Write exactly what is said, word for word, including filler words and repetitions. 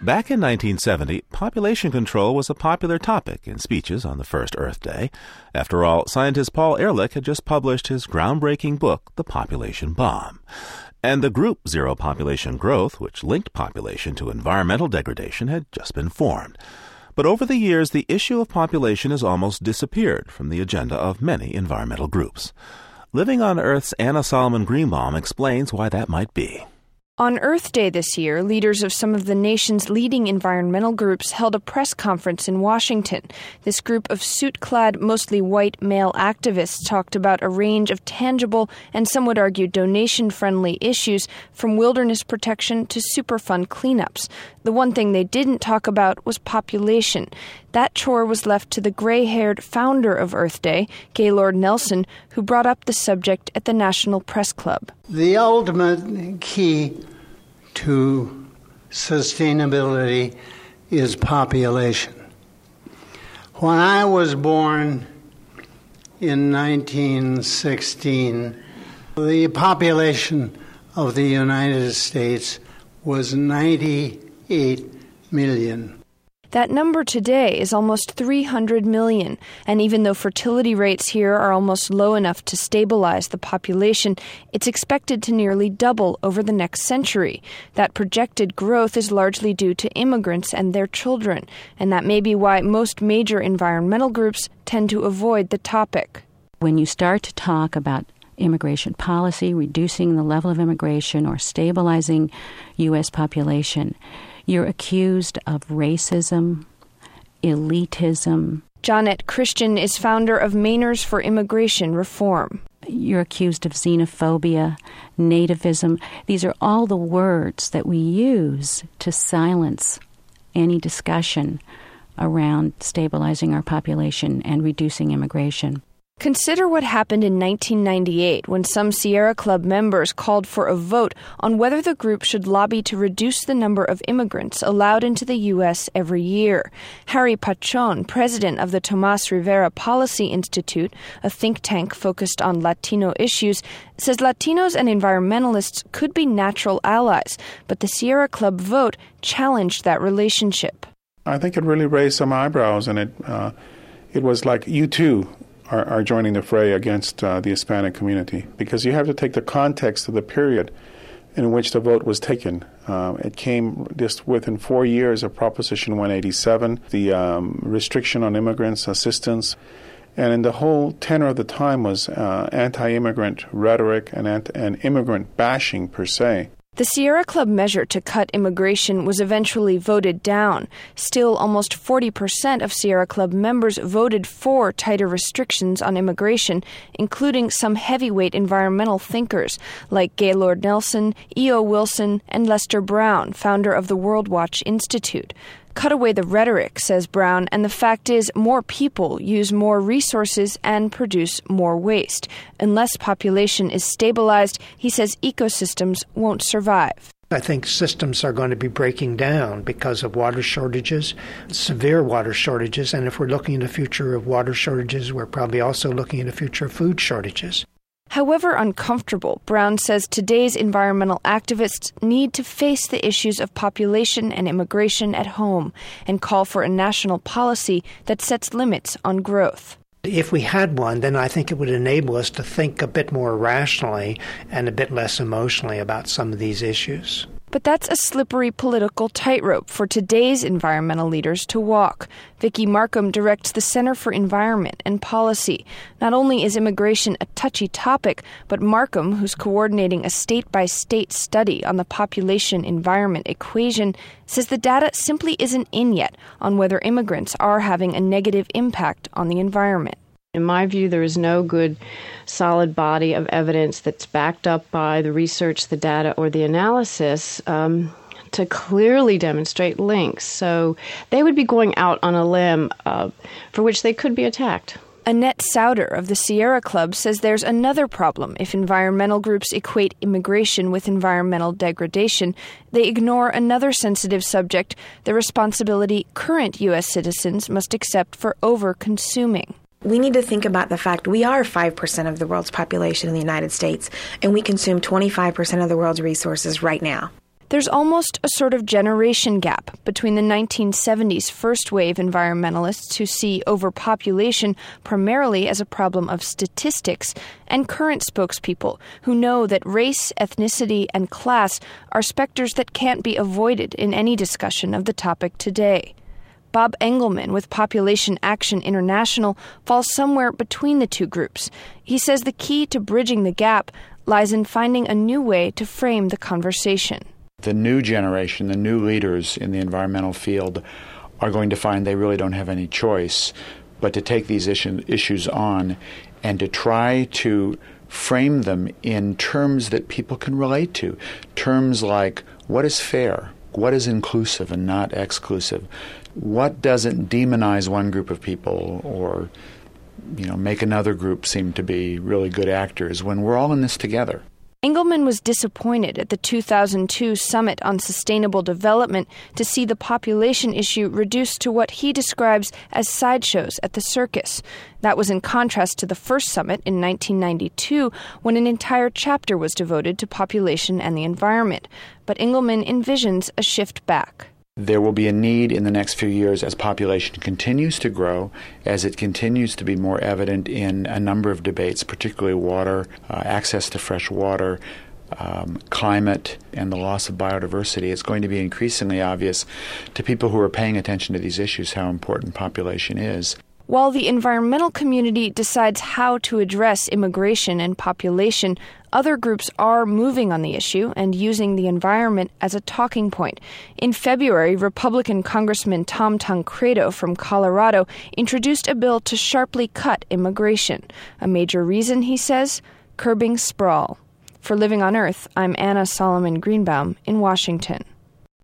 Back in nineteen seventy, population control was a popular topic in speeches on the first Earth Day. After all, scientist Paul Ehrlich had just published his groundbreaking book, The Population Bomb. And the group Zero Population Growth, which linked population to environmental degradation, had just been formed. But over the years, the issue of population has almost disappeared from the agenda of many environmental groups. Living on Earth's Anna Solomon Greenbaum explains why that might be. On Earth Day this year, leaders of some of the nation's leading environmental groups held a press conference in Washington. This group of suit-clad, mostly white male activists talked about a range of tangible and some would argue donation-friendly issues, from wilderness protection to Superfund cleanups. The one thing they didn't talk about was population. That chore was left to the gray-haired founder of Earth Day, Gaylord Nelson, who brought up the subject at the National Press Club. The ultimate key to sustainability is population. When I was born in nineteen sixteen, the population of the United States was ninety-eight million. That number today is almost three hundred million, and even though fertility rates here are almost low enough to stabilize the population, it's expected to nearly double over the next century. That projected growth is largely due to immigrants and their children, and that may be why most major environmental groups tend to avoid the topic. When you start to talk about immigration policy, reducing the level of immigration, or stabilizing U S population, you're accused of racism, elitism. Jonette Christian is founder of Mainers for Immigration Reform. You're accused of xenophobia, nativism. These are all the words that we use to silence any discussion around stabilizing our population and reducing immigration. Consider what happened in nineteen ninety-eight when some Sierra Club members called for a vote on whether the group should lobby to reduce the number of immigrants allowed into the U S every year. Harry Pachon, president of the Tomas Rivera Policy Institute, a think tank focused on Latino issues, says Latinos and environmentalists could be natural allies, but the Sierra Club vote challenged that relationship. I think it really raised some eyebrows, and it uh, it was like, you too Are, are joining the fray against uh, the Hispanic community, because you have to take the context of the period in which the vote was taken. Uh, it came just within four years of Proposition one eighty-seven, the um, restriction on immigrants' assistance, and in the whole tenor of the time was uh, anti-immigrant rhetoric and, anti- and immigrant bashing per se. The Sierra Club measure to cut immigration was eventually voted down. Still, almost forty percent of Sierra Club members voted for tighter restrictions on immigration, including some heavyweight environmental thinkers like Gaylord Nelson, E O Wilson, and Lester Brown, founder of the World Watch Institute. Cut away the rhetoric, says Brown, and the fact is more people use more resources and produce more waste. Unless population is stabilized, he says ecosystems won't survive. I think systems are going to be breaking down because of water shortages, severe water shortages, and if we're looking at the future of water shortages, we're probably also looking at the future of food shortages. However uncomfortable, Brown says today's environmental activists need to face the issues of population and immigration at home and call for a national policy that sets limits on growth. If we had one, then I think it would enable us to think a bit more rationally and a bit less emotionally about some of these issues. But that's a slippery political tightrope for today's environmental leaders to walk. Vicki Markham directs the Center for Environment and Policy. Not only is immigration a touchy topic, but Markham, who's coordinating a state-by-state study on the population-environment equation, says the data simply isn't in yet on whether immigrants are having a negative impact on the environment. In my view, there is no good solid body of evidence that's backed up by the research, the data, or the analysis um, to clearly demonstrate links. So they would be going out on a limb uh, for which they could be attacked. Annette Sauter of the Sierra Club says there's another problem if environmental groups equate immigration with environmental degradation. They ignore another sensitive subject, the responsibility current U S citizens must accept for over-consuming. We need to think about the fact we are five percent of the world's population in the United States, and we consume twenty-five percent of the world's resources right now. There's almost a sort of generation gap between the nineteen seventies first-wave environmentalists who see overpopulation primarily as a problem of statistics and current spokespeople who know that race, ethnicity, and class are specters that can't be avoided in any discussion of the topic today. Bob Engelman with Population Action International falls somewhere between the two groups. He says the key to bridging the gap lies in finding a new way to frame the conversation. The new generation, the new leaders in the environmental field are going to find they really don't have any choice but to take these issue, issues on and to try to frame them in terms that people can relate to. Terms like what is fair, what is inclusive and not exclusive, what doesn't demonize one group of people or, you know, make another group seem to be really good actors when we're all in this together. Engelman was disappointed at the two thousand two Summit on Sustainable Development to see the population issue reduced to what he describes as sideshows at the circus. That was in contrast to the first summit in nineteen ninety-two, when an entire chapter was devoted to population and the environment. But Engelman envisions a shift back. There will be a need in the next few years as population continues to grow, as it continues to be more evident in a number of debates, particularly water, uh, access to fresh water, um, climate, and the loss of biodiversity. It's going to be increasingly obvious to people who are paying attention to these issues how important population is. While the environmental community decides how to address immigration and population, other groups are moving on the issue and using the environment as a talking point. In February, Republican Congressman Tom Tancredo from Colorado introduced a bill to sharply cut immigration. A major reason, he says, curbing sprawl. For Living on Earth, I'm Anna Solomon Greenbaum in Washington.